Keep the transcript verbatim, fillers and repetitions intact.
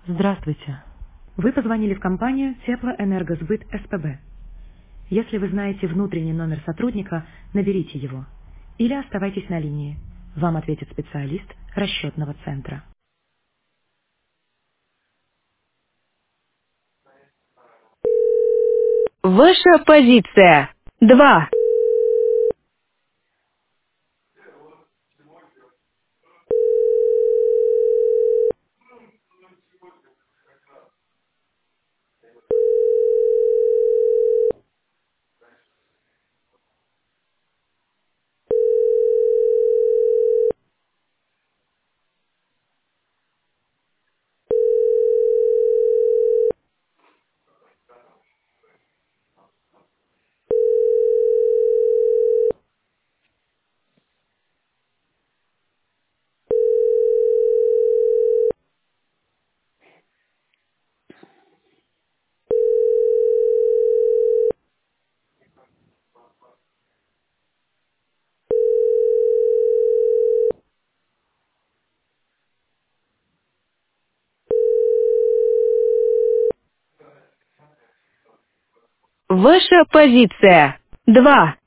Здравствуйте. Вы позвонили в компанию Теплоэнергосбыт СПБ. Если вы знаете внутренний номер сотрудника, наберите его. Или оставайтесь на линии. Вам ответит специалист расчетного центра. Ваша позиция. Два. Ваша позиция. Два.